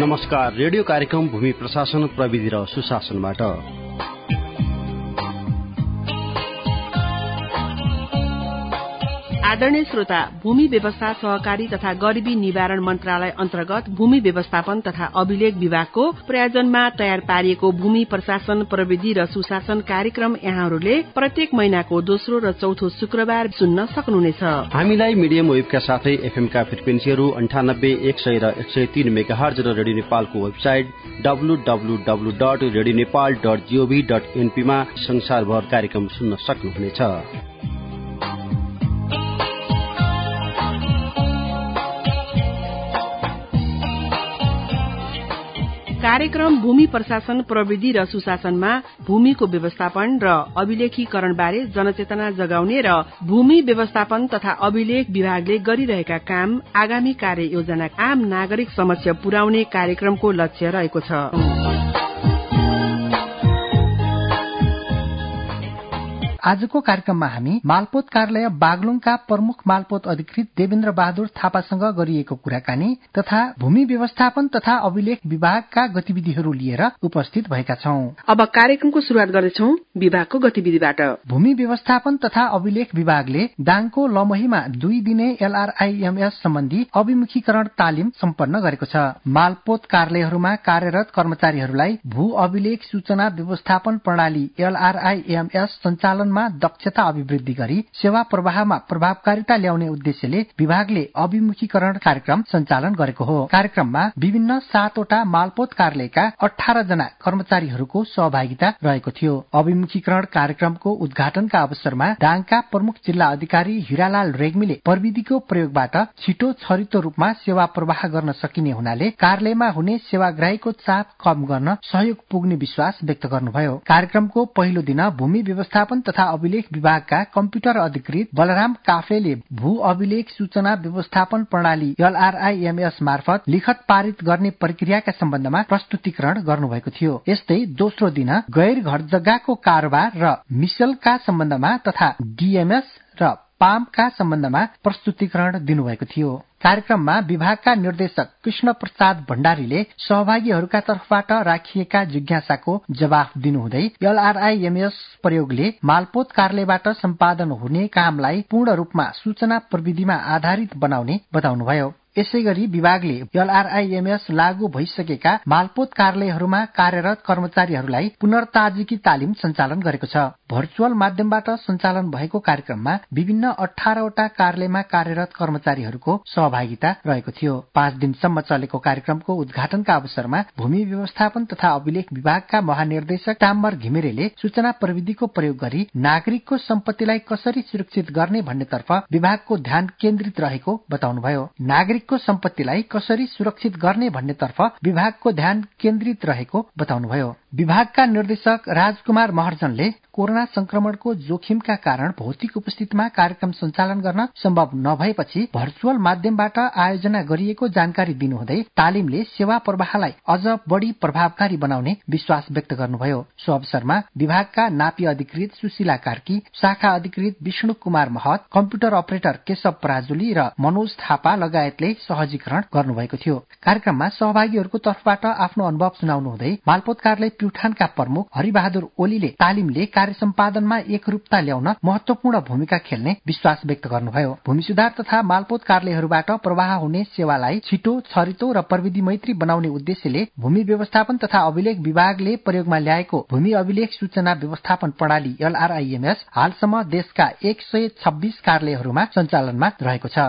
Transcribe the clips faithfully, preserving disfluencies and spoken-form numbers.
नमस्कार, रेडियो कार्यक्रम भूमि प्रशासन प्रविधि र सुशासनबाट आदरणीय श्रोता, भूमि व्यवस्था सहकारी तथा गरिबी निवारण मन्त्रालय अन्तर्गत भूमि व्यवस्थापन तथा अभिलेख विभागको प्रायोजनमा तयार पारिएको भूमि प्रशासन प्रविधि र सुशासन कार्यक्रम यहाँहरूले प्रत्येक महिनाको दोस्रो र चौथो शुक्रबार सुन्न सक्नुहुनेछ। हामीलाई मिडियम वेभका साथै एफएमका फ्रिक्वेन्सीहरू अन्ठानब्बे एक सय र एक सय तीन मेगाहर्ज र रेडियो नेपालको website W W W dot radio Nepal dot GOV dot NP मा संसारभर कार्यक्रम सुन्न सक्नुहुनेछ। कार्यक्रम भूमि प्रशासन प्रविधि र सुशासनमा भूमिको व्यवस्थापन र अभिलेखीकरण बारे जनचेतना जगाउने र भूमि व्यवस्थापन तथा अभिलेख विभागले गरिरहेका काम, आगामी कार्य योजना, आम नागरिक समक्ष पुर्याउने कार्यक्रमको लक्ष्य रहेको छ। आजको कार्यक्रममा हामी मालपोत कार्यालय बागलुङका प्रमुख मालपोत अधिकृत देवेन्द्र बहादुर थापासँग गरिएको कुराकानी तथा भूमि व्यवस्थापन तथा अभिलेख विभागका गतिविधिहरू लिएर उपस्थित भएका छौं। अब कार्यक्रमको शुरूआत गर्दैछौं विभागको गतिविधिबाट। भूमि व्यवस्थापन तथा अभिलेख विभागले दाङको लमहीमा दुई दिने एलआरआईएमएस सम्बन्धी अभिमुखीकरण तालिम सम्पन्न गरेको छ। मालपोत कार्यालयहरूमा कार्यरत कर्मचारीहरूलाई भू अभिलेख सूचना व्यवस्थापन प्रणाली एलआरआईएमएस सञ्चालन दक्षता अभिवृद्धि गरी सेवा प्रवाहमा प्रभावकारिता ल्याउने उद्देश्यले विभागले अभिमुखीकरण कार्यक्रम सञ्चालन गरेको हो। कार्यक्रममा विभिन्न सातवटा मालपोत कार्यालयका अठार जना कर्मचारीहरूको सहभागिता रहेको थियो। अभिमुखीकरण कार्यक्रमको उद्घाटनका अवसरमा दाङका प्रमुख जिल्ला अधिकारी हिरालाल रेग्मीले प्रविधिको प्रयोगबाट छिटो छरितो रूपमा सेवा प्रवाह गर्न सकिने हुनाले कार्यालयमा हुने सेवाग्राहीको चाप कम गर्न सहयोग पुग्ने विश्वास व्यक्त गर्नुभयो। कार्यक्रमको पहिलो दिन भूमि व्यवस्थापन तथा अभिलेख विभागका कम्प्युटर अधिकृत बलराम काफ्लेले भू अभिलेख सूचना व्यवस्थापन प्रणाली एलआरआईएमएस मार्फत लिखत पारित गर्ने प्रक्रियाका सम्बन्धमा प्रस्तुतिकरण गर्नुभएको थियो। यस्तै दोस्रो दिन गैर घर जग्गाको कारोबार र मिसलका सम्बन्धमा तथा डीएमएस र पामका सम्बन्धमा प्रस्तुतिकरण दिनुभएको थियो। कार्यक्रममा विभागका निर्देशक कृष्ण प्रसाद भण्डारीले सहभागीहरूका तर्फबाट राखिएका जिज्ञासाको जवाफ दिनुहुँदै एलआरआईएमएस प्रयोगले मालपोत कार्यालयबाट सम्पादन हुने कामलाई पूर्ण रूपमा सूचना प्रविधिमा आधारित बनाउने बताउनुभयो। यसैगरी विभागले एलआरआईएमएस लागू भइसकेका मालपोत कार्यालयहरूमा कार्यरत कर्मचारीहरूलाई पुनर्ताजगी तालिम सञ्चालन गरेको छ। भर्चुअल माध्यमबाट सञ्चालन भएको कार्यक्रममा विभिन्न अठारवटा कार्यालयमा कार्यरत कर्मचारीहरूको सहभागिता रहेको थियो। पाँच दिनसम्म चलेको कार्यक्रमको उद्घाटनका अवसरमा भूमि व्यवस्थापन तथा अभिलेख विभागका महानिर्देशक टाम्बर घिमिरेले सूचना प्रविधिको प्रयोग गरी नागरिकको सम्पत्तिलाई कसरी सुरक्षित गर्ने भन्नेतर्फ विभागको ध्यान केन्द्रित रहेको बताउनुभयो। नागरिक को सम्पत्तिलाई कसरी सुरक्षित गर्ने भन्नेतर्फ विभागको ध्यान केन्द्रित रहेको बताउनुभयो। विभागका निर्देशक राजकुमार महर्जनले कोरोना संक्रमणको जोखिमका कारण भौतिक उपस्थितिमा कार्यक्रम सञ्चालन गर्न सम्भव नभएपछि भर्चुअल माध्यमबाट आयोजना गरिएको जानकारी दिनुहुँदै तालिमले सेवा प्रवाहलाई अझ बढ़ी प्रभावकारी बनाउने विश्वास व्यक्त गर्नुभयो। सो अवसरमा विभागका नापी अधिकृत सुशीला कार्की, शाखा अधिकृत विष्णु कुमार महत, कम्प्युटर अपरेटर केशव पराजुली र मनोज थापा लगायतले सहजीकरण गर्नुभएको थियो। कार्यक्रममा सहभागीहरूको तर्फबाट आफ्नो अनुभव सुनाउनुहुँदै मालपोत कार्यालय प्युठानका प्रमुख हरिबहादुर ओलीले तालिमले कार्य सम्पादनमा एकरूपता ल्याउन महत्वपूर्ण भूमिका खेल्ने विश्वास व्यक्त गर्नुभयो। भूमि सुधार तथा मालपोत कार्यालयहरूबाट प्रवाह हुने सेवालाई छिटो, छरितो र प्रविधि मैत्री बनाउने उद्देश्यले भूमि व्यवस्थापन तथा अभिलेख विभागले प्रयोगमा ल्याएको भूमि अभिलेख सूचना व्यवस्थापन प्रणाली एलआरआईएमएस हालसम्म देशका एक सय छब्बीस कार्यालयहरूमा सञ्चालनमा रहेको छ।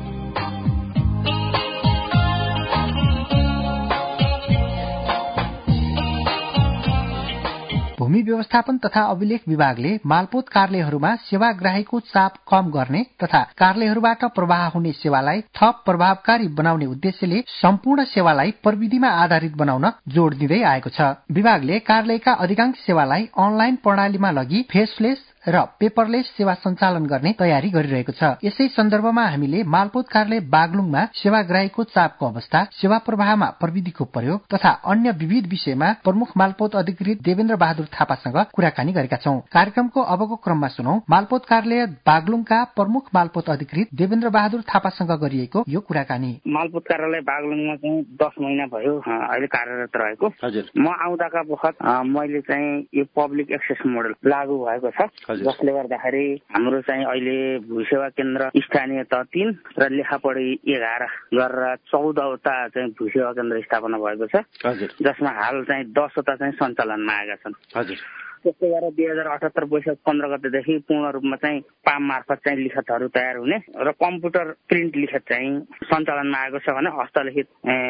भूमि व्यवस्थापन तथा अभिलेख विभागले मालपोत कार्यालयहरूमा सेवाग्राहीको चाप कम गर्ने तथा कार्यालयहरूबाट प्रवाह हुने सेवालाई थप प्रभावकारी बनाउने उद्देश्यले सम्पूर्ण सेवालाई प्रविधिमा आधारित बनाउन जोड़ दिँदै आएको छ। विभागले कार्यालयका अधिकांश सेवालाई अनलाइन प्रणालीमा लगी फेसलेस र पेपरलेस सेवा सञ्चालन गर्ने तयारी गरिरहेको छ। यसै सन्दर्भमा हामीले मालपोत कार्यालय बागलुङमा सेवाग्राहीको चापको अवस्था, सेवा प्रवाहमा प्रविधिको प्रयोग तथा अन्य विविध विषयमा प्रमुख मालपोत अधिकृत देवेन्द्र बहादुर थापासँग कुराकानी गरेका छौं। कार्यक्रमको अबको क्रममा सुनौ मालपोत कार्यालय बागलुङका प्रमुख मालपोत अधिकृत देवेन्द्र बहादुर थापासँग गरिएको यो कुराकानी। मालपोत कार्यालय बागलुङमा चाहिँ दस महिना भयो अहिले कार्यरत रहेको। हजुर, म आउँदाका बखत मैले चाहिँ यो पब्लिक एक्सेस मोडल लागू भएको छ, जसले गर्दाखेरि हाम्रो चाहिँ अहिले भूसेवा केन्द्र स्थानीय तह तीन र लेखापढी एघार गरेर चौधवटा चाहिँ भूसेवा केन्द्र स्थापना भएको छ, जसमा हाल चाहिँ दसवटा चाहिँ सञ्चालनमा आएका छन्। हजुर, त्यस्तै गरेर दुई हजार अठहत्तर वैशाख पन्ध्र गतेदेखि पूर्ण रूपमा चाहिँ पाम मार्फत चाहिँ लिखतहरू तयार हुने र कम्प्युटर प्रिन्ट लिखत चाहिँ सञ्चालनमा आएको छ भने हस्तलिखित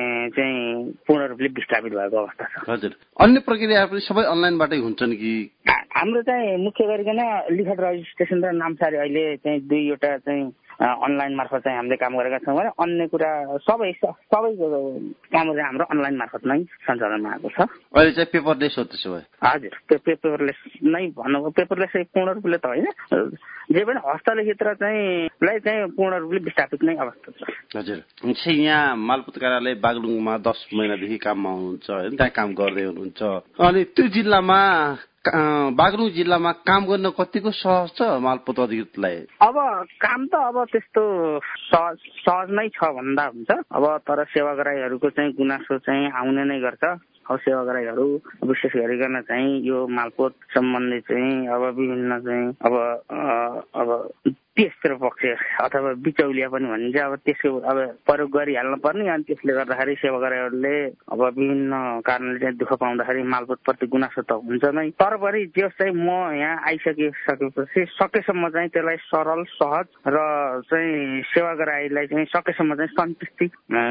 चाहिँ पूर्ण रूपले विस्थापित भएको अवस्था छ। हजुर, अन्य प्रक्रिया पनि सबै अनलाइनबाटै हुन्छन् कि? हाम्रो चाहिँ मुख्य गरिकन लिखत रजिस्ट्रेसन र नामसारी अहिले चाहिँ दुईवटा चाहिँ अनलाइन मार्फत चाहिँ हामीले काम गरेका छौँ भने अन्य कुरा सबै सबै कामहरू चाहिँ हाम्रो अनलाइन मार्फत नै सञ्चालनमा आएको छ। अहिले चाहिँ पेपरलेस हो त्यसो भए? हजुर, पेपरलेस नै भन्नु, पेपरलेस पूर्ण रूपले त होइन, जे पनि हस्तलिखित र चाहिँ चाहिँ पूर्ण रूपले विस्थापित नै अवस्था छ। हजुर, यहाँ मालपोत कार्यालय बागलुङमा दस महिनादेखि काममा हुनुहुन्छ होइन, त्यहाँ काम गर्दै हुनुहुन्छ। अनि त्यो जिल्लामा बागलुङ जिल्लामा काम गर्न कतिको सहज छ मालपोत अधिकृतलाई? अब काम त अब त्यस्तो सहज सहज नै छ भन्दा हुन्छ। अब तर सेवाग्राहीहरूको चाहिँ गुनासो चाहिँ आउने नै गर्छ। अब सेवाग्राहीहरू विशेष गरिकन चाहिँ यो मालपोत सम्बन्धी चाहिँ अब विभिन्न चाहिँ अब अब तेस्रो पक्ष अथवा बिचौलिया पनि भनिन्छ, अब त्यसको अब प्रयोग गरिहाल्नु पर्ने। अनि त्यसले गर्दाखेरि सेवाग्राहीहरूले अब विभिन्न कारणले चाहिँ दुःख पाउँदाखेरि मालपोत प्रति गुनासो त हुन्छ नै, तर पनि जे चाहिँ म यहाँ आइसकिसकेपछि सकेसम्म चाहिँ त्यसलाई सरल सहज र चाहिँ सेवाग्राहीलाई चाहिँ सकेसम्म चाहिँ सन्तुष्टि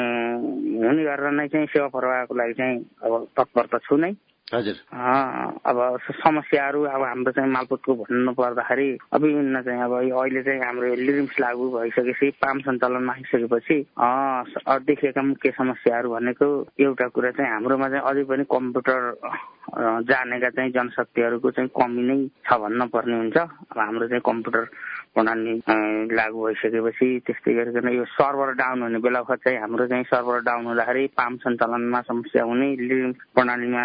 हुने गरेर नै चाहिँ सेवा प्रवाहको लागि चाहिँ अब तत्परता छु नै। हजुर, अब समस्याहरू अब हाम्रो चाहिँ मालपोतको भन्नु पर्दाखेरि अब विभिन्न चाहिँ अब अहिले चाहिँ हाम्रो लिरिम्स लागू भइसकेपछि पाम सञ्चालनमा आइसकेपछि देखिएका मुख्य समस्याहरू भनेको एउटा कुरा चाहिँ हाम्रोमा चाहिँ अझै पनि कम्प्युटर जानेका चाहिँ जनशक्तिहरूको चाहिँ कमी नै छ भन्न पर्ने हुन्छ। अब हाम्रो चाहिँ कम्प्युटर प्रणाली लागू भइसकेपछि त्यस्तै गरिकन यो सर्भर डाउन हुने बेला बखत चाहिँ हाम्रो चाहिँ सर्भर डाउन हुँदाखेरि पाम सञ्चालनमा समस्या हुने, लिरिम्स प्रणालीमा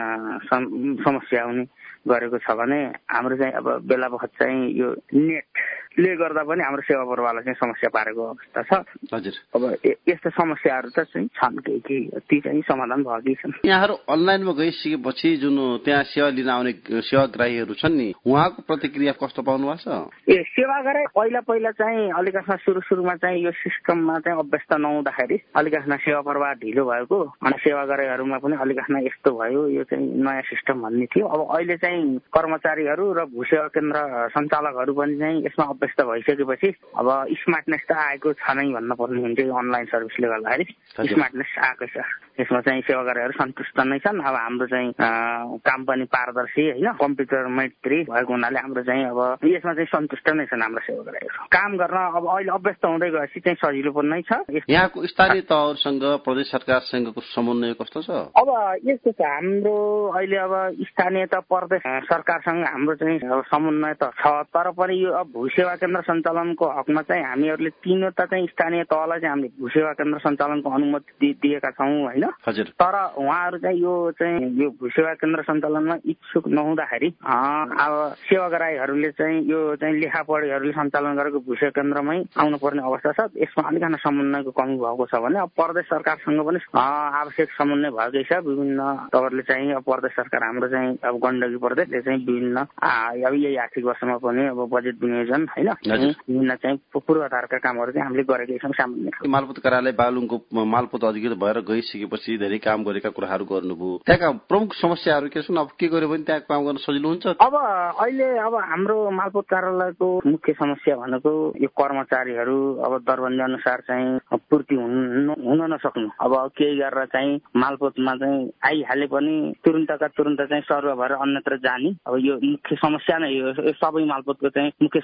समस्या हुने गरेको छ भने हाम्रो चाहिँ अब बेला बखत चाहिँ यो नेटले गर्दा पनि हाम्रो सेवा प्रवाहलाई चाहिँ समस्या पारेको अवस्था छ। हजुर, अब यस्तो समस्याहरू त चाहिँ छन्, केही केही ती चाहिँ समाधान भएकै छन्। यहाँहरू अनलाइनमा गइसकेपछि जुन त्यहाँ सेवा लिन आउने सेवाग्राहीहरू छन् नि, उहाँको प्रतिक्रिया कस्तो पाउनु भएको छ? ए सेवाग्राही पहिला पहिला चाहिँ अलिकति सुरु सुरुमा चाहिँ यो सिस्टममा चाहिँ अभ्यस्त नहुँदाखेरि अलिकति सेवा प्रवाह ढिलो भएको अनि सेवाग्राहीहरूमा पनि अलिकति यस्तो भयो, यो चाहिँ नयाँ सिस्टम भन्ने थियो। अब अहिले चाहिँ कर्मचारीहरू र भूसेवा केन्द्र सञ्चालकहरू पनि चाहिँ यसमा अभ्यस्त भइसकेपछि अब स्मार्टनेस त आएको छ नै भन्न पर्ने हुन्छ। यो अनलाइन सर्भिसले गर्दाखेरि स्मार्टनेस आएकै छ। यसमा चाहिँ सेवाग्राहीहरू सन्तुष्ट नै छन्। अब हाम्रो चाहिँ काम पनि पारदर्शी होइन, कम्प्युटर मैत्री भएको हुनाले हाम्रो चाहिँ अब यसमा चाहिँ सन्तुष्ट नै छन् हाम्रो सेवाग्राहीहरू। काम गर्न अब अहिले अभ्यस्त हुँदै गएपछि चाहिँ सजिलो पनि नै छ। यहाँको स्थानीय तहहरूसँग प्रदेश सरकारसँगको समन्वय कस्तो छ? अब यस्तो छ, हाम्रो अहिले अब स्थानीय तह प्रदेश सरकारसँग हाम्रो चाहिँ समन्वय त छ, तर पनि यो अब भूसेवा केन्द्र सञ्चालनको हकमा चाहिँ हामीहरूले तीनवटा चाहिँ स्थानीय तहलाई चाहिँ हामीले भूसेवा केन्द्र सञ्चालनको अनुमति दिएका छौँ होइन। तर उहाँहरू चाहिँ यो चाहिँ यो भूसेवा केन्द्र सञ्चालनमा इच्छुक नहुँदाखेरि अब सेवाग्राहीहरूले चाहिँ यो चाहिँ लेखापढीहरूले सञ्चालन गरेको भूसेवा केन्द्रमै आउनुपर्ने अवस्था छ। यसमा अलिकति समन्वयको कमी भएको छ भने अब प्रदेश सरकारसँग पनि आवश्यक समन्वय भएकै छ। विभिन्न तवरले चाहिँ अब प्रदेश सरकार हाम्रो चाहिँ अब गण्डकी प्रदेशले चाहिँ विभिन्न अब यही आर्थिक वर्षमा पनि अब बजेट विनियोजन होइन विभिन्न चाहिँ पूर्वाधारका कामहरू चाहिँ हामीले गरेकै छौँ। सामान्य मालपोत कार्यालय बागलुङको मालपोत अधिकृत भएर गइसकेपछि धेरै काम गरेका कुराहरू गर्नुभयो, त्यहाँका प्रमुख समस्याहरू के छन्? अब के गर्यो भने त्यहाँ काम गर्न सजिलो हुन्छ? अब अहिले अब हाम्रो मालपोत कार्यालयको मुख्य समस्या भनेको यो कर्मचारीहरू अब दरबन्दी अनुसार चाहिँ पूर्ति हुन नसक्नु। अब केही गरेर चाहिँ मालपोतमा चाहिँ आइहाले पनि तुरुन्तका तुरुन्त चाहिँ सर्व भएर अन्यत्र जाने, अब यो मुख्य समस्या नै हो। सबै मालपोतको चाहिँ मुख्य समस्या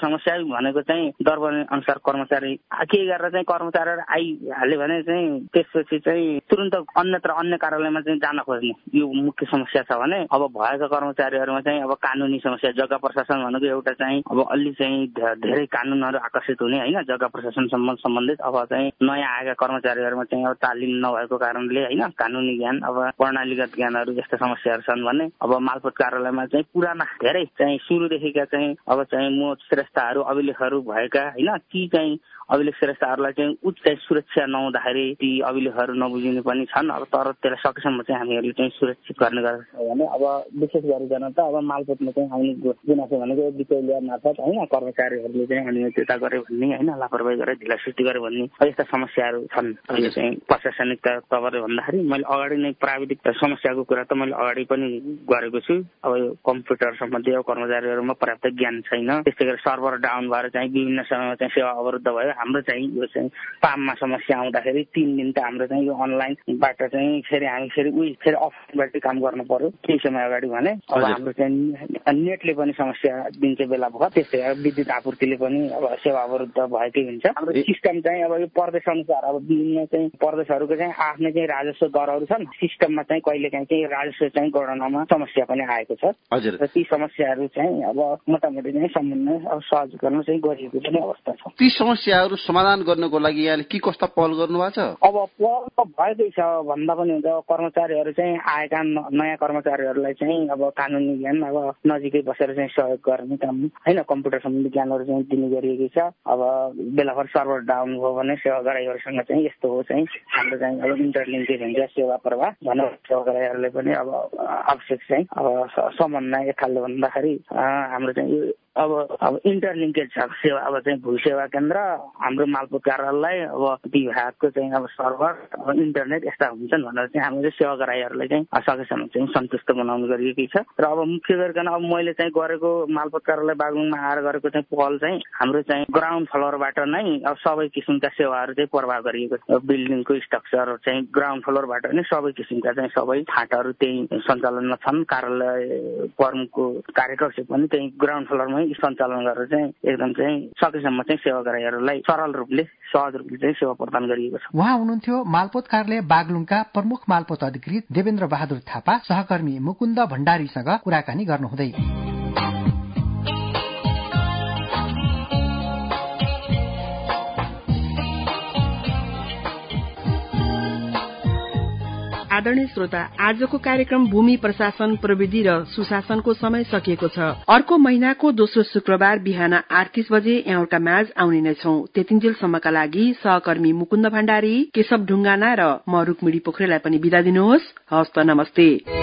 भनेको चाहिँ दर बढ्ने अनुसार कर्मचारी के गरेर चाहिँ कर्मचारीहरू आइहाल्यो भने चाहिँ त्यसपछि चाहिँ तुरन्त अन्यत्र अन्य कार्यालयमा चाहिँ जान खोज्ने यो मुख्य समस्या छ भने अब भएका कर्मचारीहरूमा चाहिँ अब कानुनी समस्या जग्गा प्रशासन भनेको एउटा चाहिँ अब अलि चाहिँ धेरै कानुनहरू आकर्षित हुने होइन जग्गा प्रशासनसम्म सम्बन्धित अब चाहिँ नयाँ आएका कर्मचारीहरूमा चाहिँ अब तालिम नभएको कारणले होइन कानुनी ज्ञान अब प्रणालीगत ज्ञानहरू जस्ता समस्याहरू छन् भने अब मालपोत कार्यालयमा चाहिँ पुराना धेरै चाहिँ सुरुदेखिका चाहिँ अब चाहिँ म श्रेष्ठहरू अभिलेखहरू भएका होइन ती चाहिँ अभिलेख श्रेष्ठहरूलाई चाहिँ उच्च सुरक्षा नहुँदाखेरि ती अभिलेखहरू नबुझिने पनि छन् अब तर त्यसलाई सकेसम्म चाहिँ हामीहरूले चाहिँ सुरक्षित गर्ने गर्छ भने अब विशेष गरिकन त अब मालपोतमा चाहिँ आउने गुनासो भनेको बिचौलिया मार्फत होइन कर्मचारीहरूले चाहिँ अनियमितता गरे भन्ने होइन लापरवाही गरेर ढिलासुस्ती गरे भन्ने यस्ता समस्याहरू छन् अहिले चाहिँ प्रशासनिक तवरले भन्दाखेरि मैले अगाडि नै प्राविधिक समस्याको कुरा त मैले अगाडि पनि गरेको छु अब यो कम्प्युटर सम्बन्धी अब कर्मचारीहरूमा पर्याप्त ज्ञान छैन त्यस्तै गरी सर्भर डाउन भएर चाहिँ विभिन्न समयमा चाहिँ सेवा अवरुद्ध भयो हाम्रो चाहिँ यो चाहिँ पाममा समस्या आउँदाखेरि तीन दिन त हाम्रो चाहिँ यो अनलाइनबाट चाहिँ फेरि हामी फेरि उही फेरि अफलाइनबाट काम गर्नु पर्यो केही समय अगाडि भने अब हाम्रो चाहिँ नेटले पनि समस्या दिन्छ बेला भयो त्यस्तै विद्युत आपूर्तिले पनि अब सेवा अवरुद्ध भएकै हुन्छ हाम्रो सिस्टम चाहिँ अब यो प्रदेश अनुसार अब विभिन्न चाहिँ प्रदेशहरूको चाहिँ आफ्नै चाहिँ राजस्व दरहरू छन् सिस्टममा चाहिँ कहिले काहीँ चाहिँ राजस्व चाहिँ गणनामा समस्या पनि आएको छ र ती समस्याहरू चाहिँ अब मोटामोटी चाहिँ समन्वय अब सहज गर्न चाहिँ गरिएको पनि अवस्था छ ती समस्याहरू समाधान गर्नको लागि यहाँले के कस्ता पहल गर्नु भएको छ अब पहल त भएकै छ भन्दा पनि हुन्छ कर्मचारीहरू चाहिँ आएका नयाँ कर्मचारीहरूलाई चाहिँ अब कानुनी ज्ञान अब नजिकै बसेर चाहिँ सहयोग गर्ने काम होइन कम्प्युटर सम्बन्धी ज्ञानहरू चाहिँ दिने गरिएकै छ अब बेलाभर सर्भर डाउन भयो भने सेवाग्राहीहरूसँग चाहिँ यस्तो हो चाहिँ हाम्रो चाहिँ अब इन्टरलिङ्केज हुन्छ सेवा प्रवाह भनेर सेवाग्राहीहरूले पनि अब आवश्यक चाहिँ अब समन्वय एक खालले भन्दाखेरि हाम्रो चाहिँ अब अब इन्टरलिङ्केज छ सेवा अब चाहिँ भू सेवा केन्द्र हाम्रो मालपोत कार्यालय अब विभागको चाहिँ अब सर्भर अब इन्टरनेट यस्ता हुन्छन् भनेर चाहिँ हामीले सेवाग्राहीहरूलाई चाहिँ सकेसम्म चाहिँ सन्तुष्ट बनाउनु गरिएकै छ र अब मुख्य गरिकन अब मैले चाहिँ गरेको मालपोत कार्यालय बागलुङमा आएर गरेको चाहिँ पहल चाहिँ हाम्रो चाहिँ ग्राउन्ड फ्लोरबाट नै अब सबै किसिमका सेवाहरू चाहिँ प्रवाह गरिएको छ बिल्डिङको स्ट्रक्चर चाहिँ ग्राउन्ड फ्लोरबाट नै सबै किसिमका चाहिँ सबै फाँटहरू त्यही सञ्चालनमा छन् कार्यालय प्रमुखको कार्यकक्ष पनि त्यही ग्राउन्ड फ्लोरमा सञ्चालन गरेर चाहिँ एकदम चाहिँ सकेसम्म चाहिँ सेवाग्राहीहरूलाई सरल रूपले सहज रूपले चाहिँ सेवा प्रदान गरिएको छ उहाँ हुनुहुन्थ्यो मालपोत कार्यालय बागलुङका प्रमुख मालपोत अधिकृत देवेन्द्र बहादुर थापा सहकर्मी मुकुन्द भण्डारीसँग कुराकानी गर्नुहुँदै। आदरणीय श्रोता, आजको कार्यक्रम भूमि प्रशासन प्रविधि र सुशासनको समय सकिएको छ। अर्को महिनाको दोस्रो शुक्रबार बिहान आठ तीस बजे एउटा म्याच आउने नै छौं। त्यतिन्जेलसम्मका लागि सहकर्मी मुकुन्द भण्डारी, केशव ढुङ्गाना र म रुक्मिणी पोखरेललाई पनि बिदा दिनुहोस्। हस्त नमस्ते।